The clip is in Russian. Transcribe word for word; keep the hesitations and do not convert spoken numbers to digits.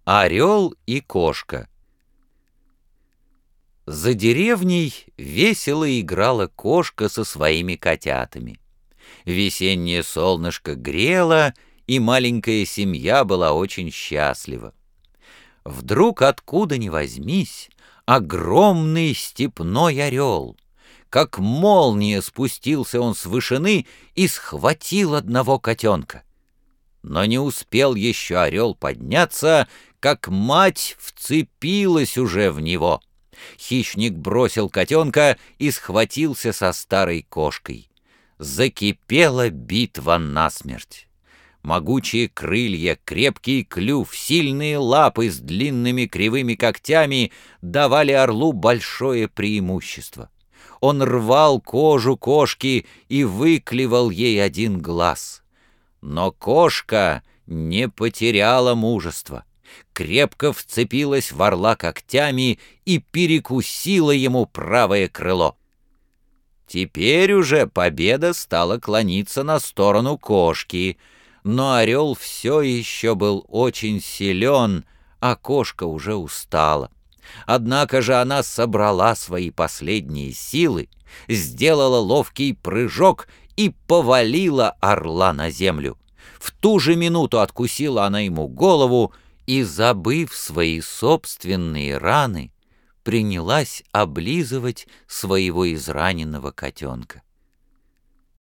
Орел и кошка. За деревней весело играла кошка со своими котятами. Весеннее солнышко грело, и маленькая семья была очень счастлива. Вдруг откуда ни возьмись огромный степной орел. Как молния спустился он с вышины и схватил одного котенка. Но не успел еще орел подняться, как мать вцепилась уже в него. Хищник бросил котенка и схватился со старой кошкой. Закипела битва насмерть. Могучие крылья, крепкий клюв, сильные лапы с длинными кривыми когтями давали орлу большое преимущество. Он рвал кожу кошки и выклевал ей один глаз. Но кошка не потеряла мужества, крепко вцепилась в орла когтями и перекусила ему правое крыло. Теперь уже победа стала клониться на сторону кошки, но орел все еще был очень силен, а кошка уже устала. Однако же она собрала свои последние силы, сделала ловкий прыжок и повалила орла на землю. В ту же минуту откусила она ему голову и, забыв свои собственные раны, принялась облизывать своего израненного котенка.